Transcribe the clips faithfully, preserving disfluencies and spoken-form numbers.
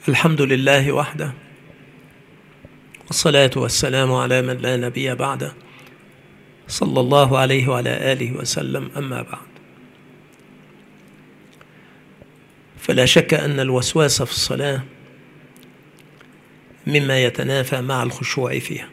الحمد لله وحده، والصلاة والسلام على من لا نبي بعده، صلى الله عليه وعلى آله وسلم. أما بعد، فلا شك أن الوسواس في الصلاة مما يتنافى مع الخشوع فيها،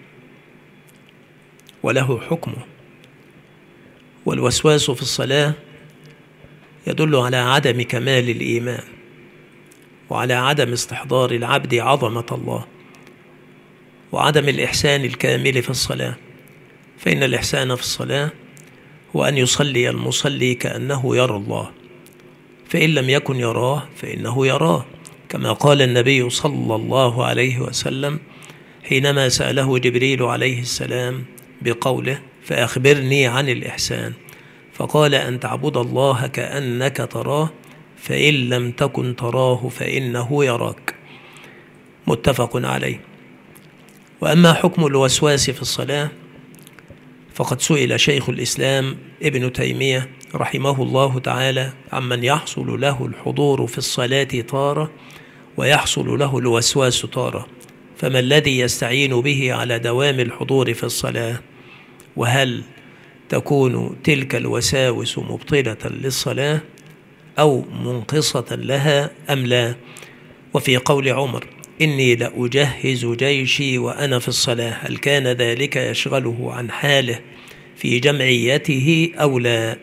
وله حكمه. والوسواس في الصلاة يدل على عدم كمال الإيمان، وعلى عدم استحضار العبد عظمة الله، وعدم الإحسان الكامل في الصلاة. فإن الإحسان في الصلاة هو أن يصلي المصلي كأنه يرى الله، فإن لم يكن يراه فإنه يراه، كما قال النبي صلى الله عليه وسلم حينما سأله جبريل عليه السلام بقوله: فأخبرني عن الإحسان، فقال: أن تعبد الله كأنك تراه، فإن لم تكن تراه فإنه يراك. متفق عليه. وأما حكم الوسواس في الصلاة فقد سئل شيخ الإسلام ابن تيمية رحمه الله تعالى عمن يحصل له الحضور في الصلاة تارة ويحصل له الوسواس تارة، فما الذي يستعين به على دوام الحضور في الصلاة؟ وهل تكون تلك الوساوس مبطلة للصلاة أو منقصة لها أم لا؟ وفي قول عمر: إني لأجهز جيشي وأنا في الصلاة، هل كان ذلك يشغله عن حاله في جمعيته أو لا؟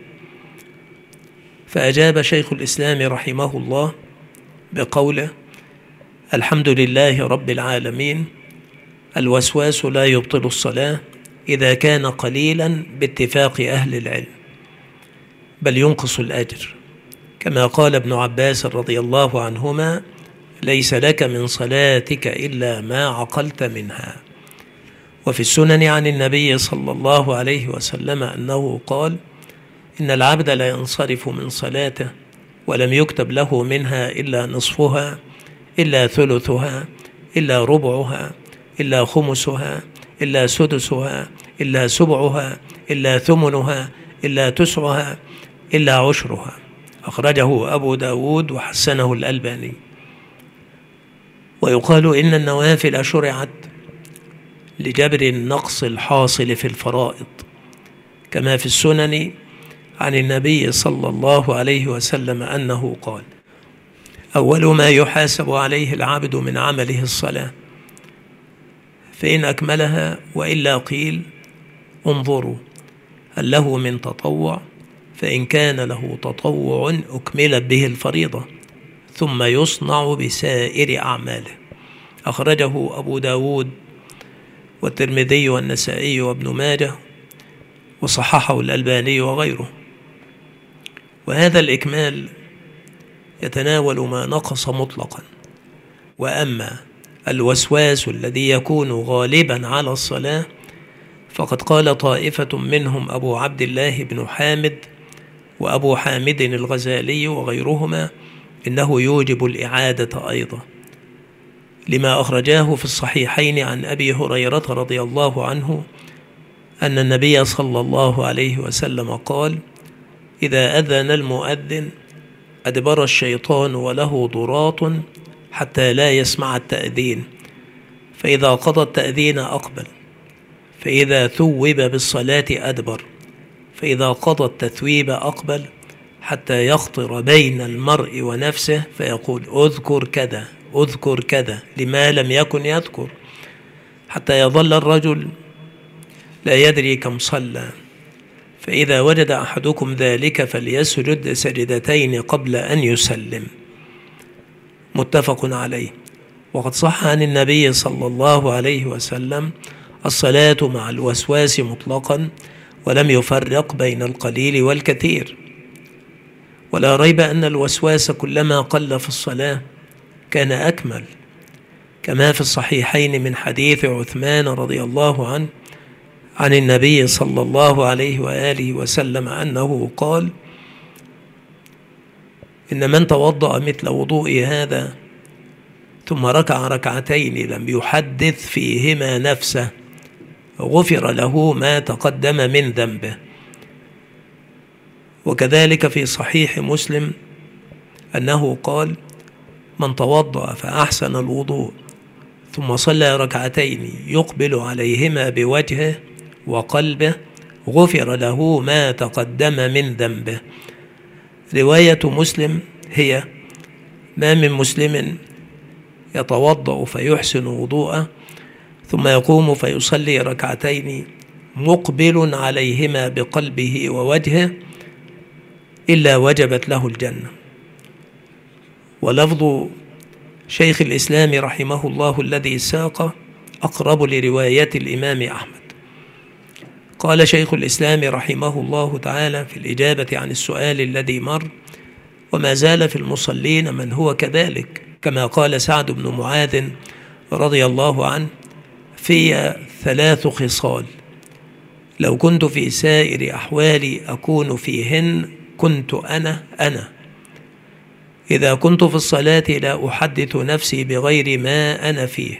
فأجاب شيخ الإسلام رحمه الله بقوله: الحمد لله رب العالمين، الوسواس لا يبطل الصلاة إذا كان قليلا باتفاق أهل العلم، بل ينقص الأجر، كما قال ابن عباس رضي الله عنهما: ليس لك من صلاتك إلا ما عقلت منها. وفي السنن عن النبي صلى الله عليه وسلم أنه قال: إن العبد لا ينصرف من صلاته ولم يكتب له منها إلا نصفها، إلا ثلثها، إلا ربعها، إلا خمسها، إلا سدسها، إلا سبعها، إلا ثمنها، إلا تسعها، إلا عشرها. أخرجه أبو داود وحسنه الألباني. ويقال إن النوافل شرعت لجبر النقص الحاصل في الفرائض، كما في السنن عن النبي صلى الله عليه وسلم أنه قال: أول ما يحاسب عليه العبد من عمله الصلاة، فإن أكملها وإلا قيل: انظروا هل له من تطوع، فإن كان له تطوع أكملت به الفريضة، ثم يصنع بسائر أعماله. أخرجه أبو داود والترمذي والنسائي وابن ماجه، وصححه الألباني وغيره. وهذا الإكمال يتناول ما نقص مطلقا. وأما الوسواس الذي يكون غالبا على الصلاة فقد قال طائفة منهم أبو عبد الله بن حامد وأبو حامد الغزالي وغيرهما إنه يوجب الإعادة أيضا، لما أخرجاه في الصحيحين عن أبي هريرة رضي الله عنه أن النبي صلى الله عليه وسلم قال: إذا أذن المؤذن أدبر الشيطان وله ضراط حتى لا يسمع التأذين، فإذا قضى التأذين أقبل، فإذا ثوب بالصلاة أدبر، فإذا قضى التثويب أقبل، حتى يخطر بين المرء ونفسه فيقول: أذكر كذا أذكر كذا، لما لم يكن يذكر، حتى يظل الرجل لا يدري كم صلى، فإذا وجد أحدكم ذلك فليسجد سجدتين قبل أن يسلم. متفق عليه. وقد صح عن النبي صلى الله عليه وسلم الصلاة مع الوسواس مطلقا، ولم يفرق بين القليل والكثير. ولا ريب أن الوسواس كلما قل في الصلاة كان أكمل، كما في الصحيحين من حديث عثمان رضي الله عنه عن النبي صلى الله عليه وآله وسلم أنه قال: إن من توضأ مثل وضوء هذا ثم ركع ركعتين لم يحدث فيهما نفسه غفر له ما تقدم من ذنبه. وكذلك في صحيح مسلم أنه قال: من توضأ فأحسن الوضوء ثم صلى ركعتين يقبل عليهما بوجهه وقلبه غفر له ما تقدم من ذنبه. رواية مسلم هي: ما من مسلم يتوضأ فيحسن وضوءه ثم يقوم فيصلي ركعتين مقبل عليهما بقلبه ووجهه إلا وجبت له الجنة. ولفظ شيخ الإسلام رحمه الله الذي ساق أقرب لرواية الإمام أحمد. قال شيخ الإسلام رحمه الله تعالى في الإجابة عن السؤال الذي مر: وما زال في المصلين من هو كذلك، كما قال سعد بن معاذ رضي الله عنه: في ثلاث خصال لو كنت في سائر أحوالي أكون فيهن كنت أنا أنا إذا كنت في الصلاة لا أحدث نفسي بغير ما أنا فيه،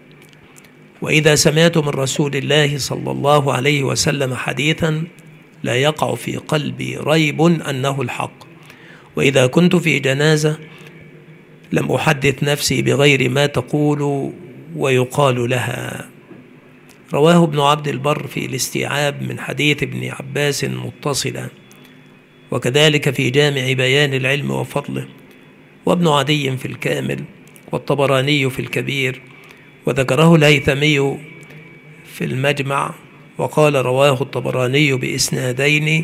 وإذا سمعت من رسول الله صلى الله عليه وسلم حديثا لا يقع في قلبي ريب أنه الحق، وإذا كنت في جنازة لم أحدث نفسي بغير ما تقول ويقال لها. رواه ابن عبد البر في الاستيعاب من حديث ابن عباس متصلا، وكذلك في جامع بيان العلم وفضله، وابن عدي في الكامل، والطبراني في الكبير، وذكره الهيثمي في المجمع، وقال رواه الطبراني بإسنادين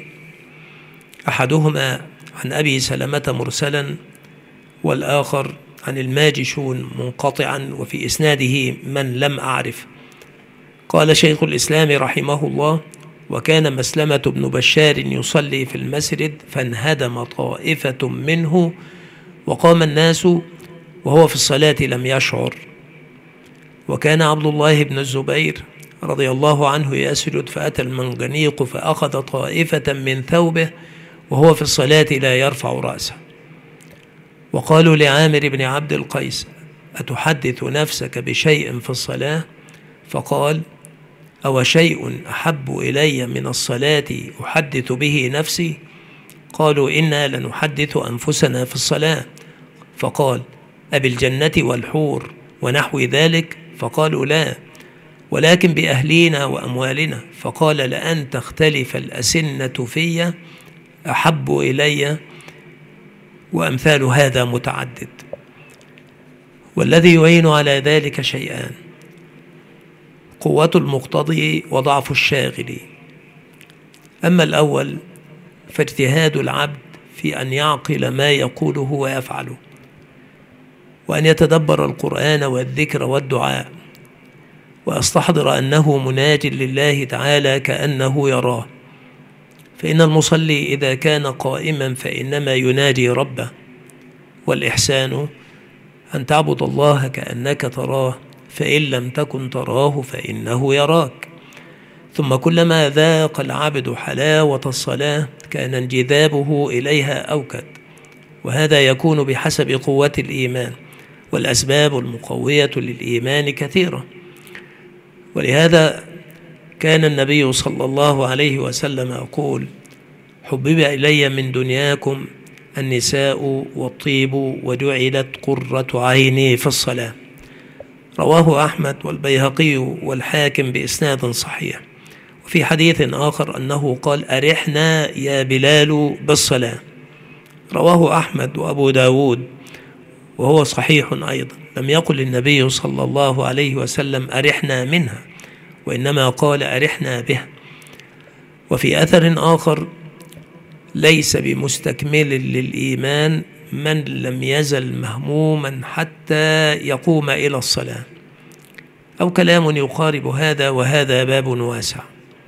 أحدهما عن أبي سلمة مرسلا والآخر عن الماجشون منقطعا وفي إسناده من لم أعرف. قال شيخ الإسلام رحمه الله: وكان مسلمة بن بشار يصلي في المسجد فانهدم طائفة منه وقام الناس وهو في الصلاة لم يشعر. وكان عبد الله بن الزبير رضي الله عنه يسجد فأتى المنجنيق فأخذ طائفة من ثوبه وهو في الصلاة لا يرفع رأسه. وقالوا لعامر بن عبد القيس: أتحدث نفسك بشيء في الصلاة؟ فقال: أو شيء أحب إلي من الصلاة أحدث به نفسي؟ قالوا: إنا لنحدث أنفسنا في الصلاة. فقال: أبي الجنة والحور ونحو ذلك؟ فقالوا: لا، ولكن بأهلينا وأموالنا. فقال: لأن تختلف الأسنة في أحب إلي. وأمثال هذا متعدد، والذي يعين على ذلك شيئان: قوة المقتضي وضعف الشاغل. أما الأول فاجتهاد العبد في أن يعقل ما يقوله ويفعله، وأن يتدبر القرآن والذكر والدعاء، ويستحضر أنه مناج لله تعالى كأنه يراه. فإن المصلي إذا كان قائما فإنما يناجي ربه، والإحسان أن تعبد الله كأنك تراه، فإن لم تكن تراه فإنه يراك. ثم كلما ذاق العبد حلاوة الصلاة كان انجذابه إليها أوكد، وهذا يكون بحسب قوة الإيمان، والأسباب المقوية للإيمان كثيرة. ولهذا كان النبي صلى الله عليه وسلم يقول: حبب إلي من دنياكم النساء والطيب وجعلت قرة عيني في الصلاة. رواه أحمد والبيهقي والحاكم بإسناد صحيح. وفي حديث آخر أنه قال: أرحنا يا بلال بالصلاة. رواه أحمد وأبو داود وهو صحيح أيضا. لم يقل النبي صلى الله عليه وسلم أرحنا منها، وإنما قال أرحنا بها. وفي أثر آخر: ليس بمستكمل للإيمان من لم يزل مهموما حتى يقوم إلى الصلاة، أو كلام يقارب هذا، وهذا باب واسع.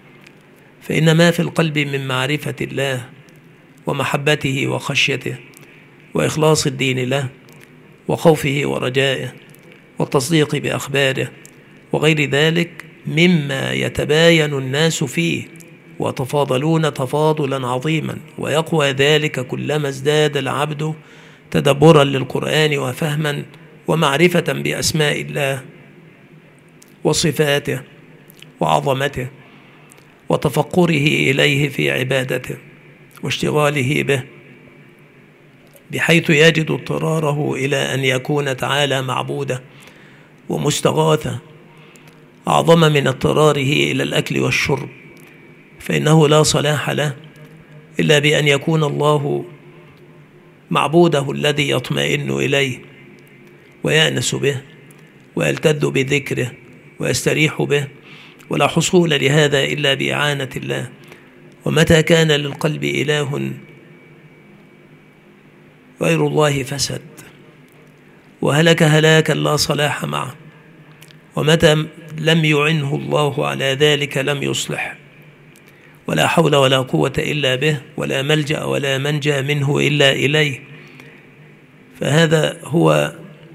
فإن ما في القلب من معرفة الله ومحبته وخشيته وإخلاص الدين له وخوفه ورجائه والتصديق بأخباره وغير ذلك مما يتباين الناس فيه وتفاضلون تفاضلا عظيما، ويقوى ذلك كلما ازداد العبد تدبرا للقرآن وفهما ومعرفة بأسماء الله وصفاته وعظمته وتفقره إليه في عبادته واشتغاله به بحيث يجد اضطراره إلى أن يكون تعالى معبوده ومستغاثة أعظم من اضطراره إلى الأكل والشرب، فإنه لا صلاح له إلا بأن يكون الله معبوده الذي يطمئن إليه ويأنس به ويلتذ بذكره ويستريح به، ولا حصول لهذا إلا بإعانة الله. ومتى كان للقلب إله غير الله فسد وهلك هلاكا لا صلاح معه، ومتى لم يعنه الله على ذلك لم يصلح، ولا حول ولا قوة إلا به، ولا ملجأ ولا منجأ منه إلا إليه. فهذا هو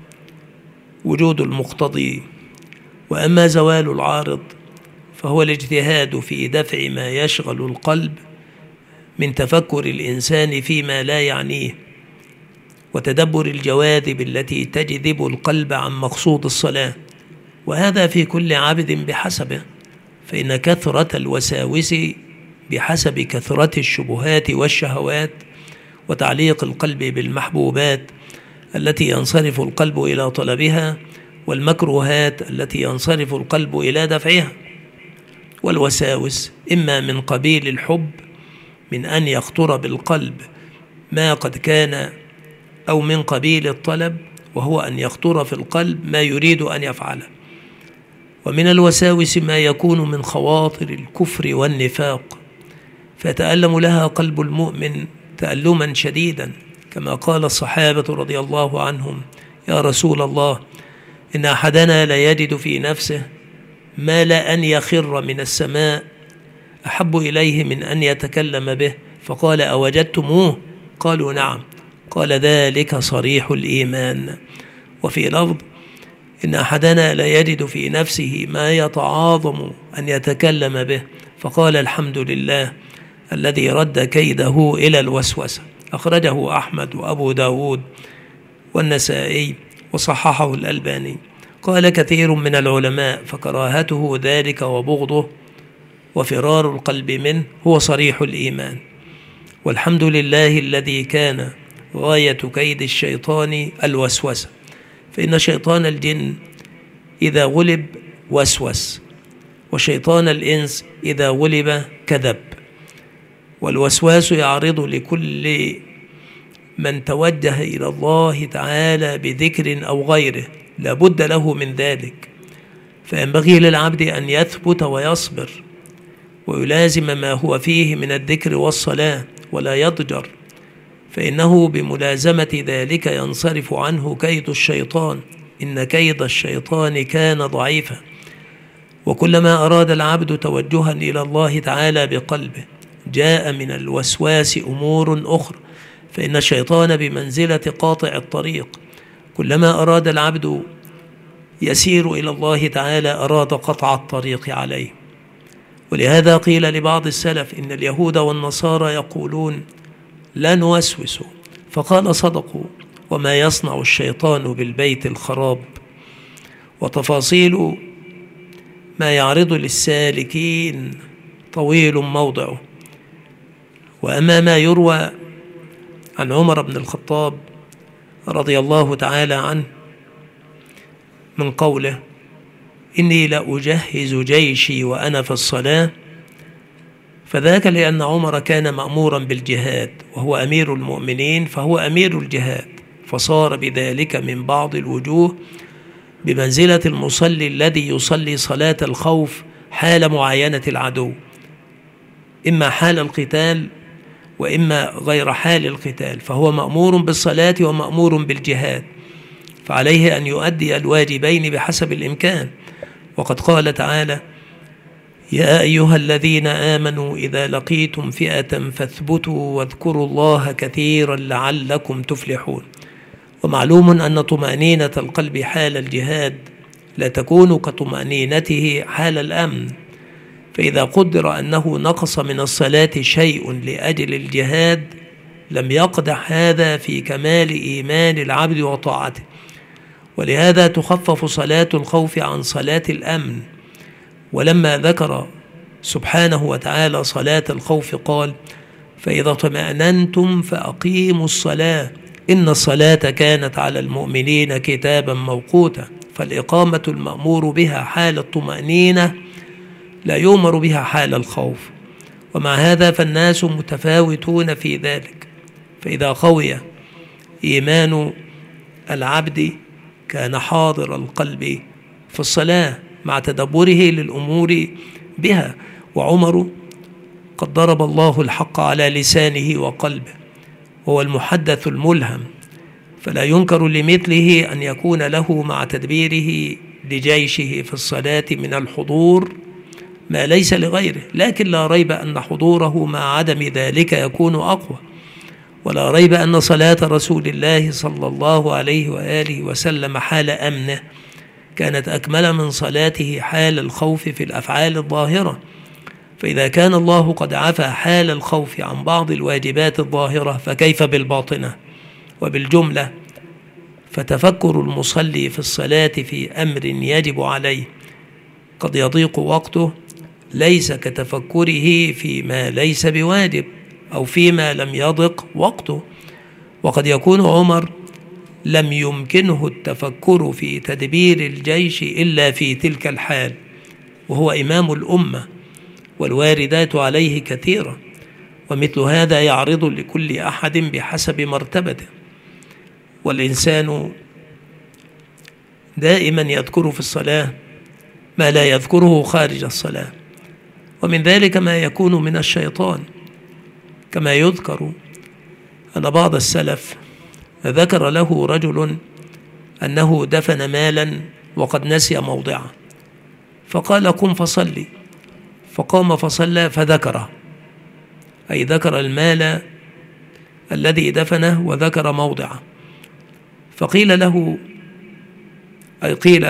وجود المقتضي. وأما زوال العارض فهو الاجتهاد في دفع ما يشغل القلب من تفكر الإنسان فيما لا يعنيه، وتدبر الجواذب التي تجذب القلب عن مقصود الصلاة، وهذا في كل عبد بحسبه، فإن كثرة الوساوس بحسب كثرة الشبهات والشهوات وتعليق القلب بالمحبوبات التي ينصرف القلب إلى طلبها، والمكروهات التي ينصرف القلب إلى دفعها. والوساوس إما من قبيل الحب، من أن يخطر بالقلب ما قد كان، أو من قبيل الطلب، وهو أن يخطر في القلب ما يريد أن يفعله. ومن الوساوس ما يكون من خواطر الكفر والنفاق، فيتألم لها قلب المؤمن تألما شديدا، كما قال الصحابة رضي الله عنهم: يا رسول الله، إن أحدنا لا يجد في نفسه ما لا أن يخر من السماء أحب إليه من أن يتكلم به. فقال: أوجدتموه؟ قالوا: نعم. قال: ذلك صريح الإيمان. وفي لفظ: إن أحدنا لا يجد في نفسه ما يتعاظم أن يتكلم به. فقال: الحمد لله الذي رد كيده إلى الوسوسة. أخرجه أحمد وأبو داود والنسائي وصححه الألباني. قال كثير من العلماء: فكراهته ذلك وبغضه وفرار القلب منه هو صريح الإيمان. والحمد لله الذي كان غاية كيد الشيطان الوسوسة، فإن شيطان الجن إذا غلب وسوس، وشيطان الإنس إذا غلب كذب. والوسواس يعرض لكل من توجه إلى الله تعالى بذكر أو غيره، لا بد له من ذلك. فينبغي للعبد أن يثبت ويصبر ويلازم ما هو فيه من الذكر والصلاة ولا يضجر، فإنه بملازمة ذلك ينصرف عنه كيد الشيطان، إن كيد الشيطان كان ضعيفا. وكلما أراد العبد توجها إلى الله تعالى بقلبه جاء من الوسواس أمور أخرى، فإن الشيطان بمنزلة قاطع الطريق. كلما أراد العبد يسير إلى الله تعالى أراد قطع الطريق عليه. ولهذا قيل لبعض السلف: إن اليهود والنصارى يقولون لا نوسوس، فقال: صدقوا، وما يصنع الشيطان بالبيت الخراب. وتفاصيل ما يعرض للسالكين طويل موضعه. وأما ما يروى عن عمر بن الخطاب رضي الله تعالى عنه من قوله: إني لأجهز جيشي وأنا في الصلاة، فذاك لأن عمر كان مأمورا بالجهاد وهو أمير المؤمنين، فهو أمير الجهاد، فصار بذلك من بعض الوجوه بمنزلة المصلي الذي يصلي صلاة الخوف حال معاينة العدو، إما حال القتال وإما غير حال القتال، فهو مأمور بالصلاة ومأمور بالجهاد، فعليه أن يؤدي الواجبين بحسب الإمكان. وقد قال تعالى: يا أيها الذين آمنوا إذا لقيتم فئة فاثبتوا واذكروا الله كثيرا لعلكم تفلحون. ومعلوم أن طمأنينة القلب حال الجهاد لا تكون كطمأنينته حال الأمن، فإذا قدر أنه نقص من الصلاة شيء لأجل الجهاد لم يقدح هذا في كمال إيمان العبد وطاعته. ولهذا تخفف صلاة الخوف عن صلاة الأمن. ولما ذكر سبحانه وتعالى صلاة الخوف قال: فإذا اطمأننتم فأقيموا الصلاة إن الصلاة كانت على المؤمنين كتابا موقوتا، فالإقامة المأمور بها حال الطمأنينة لا يؤمر بها حال الخوف. ومع هذا فالناس متفاوتون في ذلك، فإذا قوي إيمان العبد كان حاضر القلب في الصلاة مع تدبره للأمور بها. وعمر قد ضرب الله الحق على لسانه وقلبه، هو المحدث الملهم، فلا ينكر لمثله أن يكون له مع تدبيره لجيشه في الصلاة من الحضور ما ليس لغيره، لكن لا ريب أن حضوره مع عدم ذلك يكون أقوى. ولا ريب أن صلاة رسول الله صلى الله عليه وآله وسلم حال أمنه كانت أكمل من صلاته حال الخوف في الأفعال الظاهرة. فإذا كان الله قد عفى حال الخوف عن بعض الواجبات الظاهرة، فكيف بالباطنة وبالجملة؟ فتفكر المصلي في الصلاة في أمر يجب عليه قد يضيق وقته ليس كتفكره فيما ليس بواجب أو فيما لم يضق وقته. وقد يكون عمر لم يمكنه التفكر في تدبير الجيش إلا في تلك الحال، وهو إمام الأمة والواردات عليه كثيرة، ومثل هذا يعرض لكل أحد بحسب مرتبته. والإنسان دائما يذكر في الصلاة ما لا يذكره خارج الصلاة، ومن ذلك ما يكون من الشيطان، كما يذكر أن بعض السلف ذكر له رجل أنه دفن مالا وقد نسي موضعه، فقال قم فصلي، فقام فصلى فذكره، أي ذكر المال الذي دفنه وذكر موضعه. فقيل له، أي قيل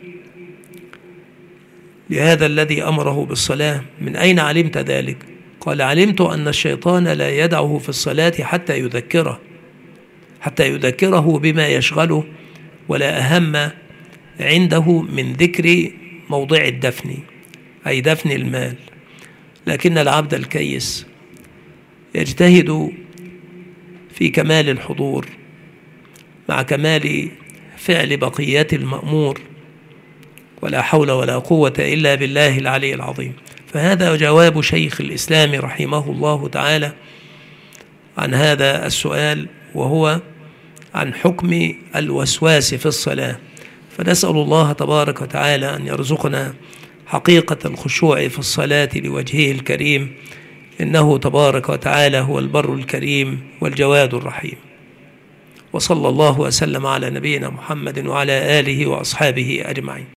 لهذا الذي أمره بالصلاة: من أين علمت ذلك؟ قال: علمت أن الشيطان لا يدعه في الصلاة حتى يذكره حتى يذكره بما يشغله ولا أهم عنده من ذكر موضع الدفن، أي دفن المال. لكن العبد الكيس يجتهد في كمال الحضور مع كمال فعل بقيات المأمور، ولا حول ولا قوة إلا بالله العلي العظيم. فهذا جواب شيخ الإسلام رحمه الله تعالى عن هذا السؤال، وهو عن حكم الوسواس في الصلاة. فنسأل الله تبارك وتعالى أن يرزقنا حقيقة الخشوع في الصلاة لوجهه الكريم، إنه تبارك وتعالى هو البر الكريم والجواد الرحيم. وصلى الله وسلم على نبينا محمد وعلى آله وأصحابه أجمعين.